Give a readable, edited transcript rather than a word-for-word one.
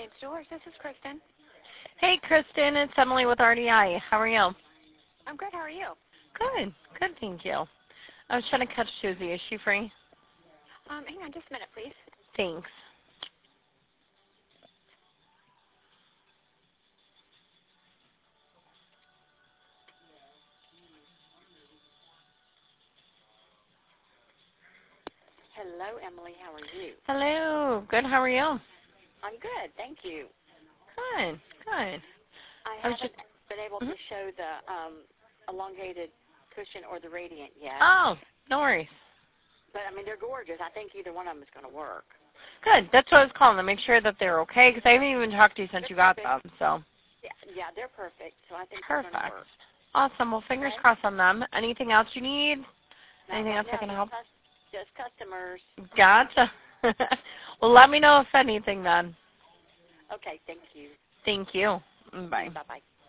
James Doors. This is Kristen. Hey, Kristen. It's Emily with RDI. How are you? I'm good. How are you? Good. Good, thank you. I was trying to catch Susie. Is she free? Hang on just a minute, please. Thanks. Hello, Emily. How are you? Hello. Good. How are you? I'm good. Thank you. Good. Good. I haven't been able to show the elongated cushion or the radiant yet. Oh, no worries. But, I mean, they're gorgeous. I think either one of them is going to work. Good. That's what I was calling to make sure that they're okay because I haven't even talked to you since you got them. So. Yeah, they're perfect. So I think Perfect. they're going to work. Awesome. Well, fingers crossed on them. Anything else you need? Anything else I can help? Just customers. Gotcha. Well, let me know if anything then. Okay, thank you. Thank you. Bye. Bye-bye.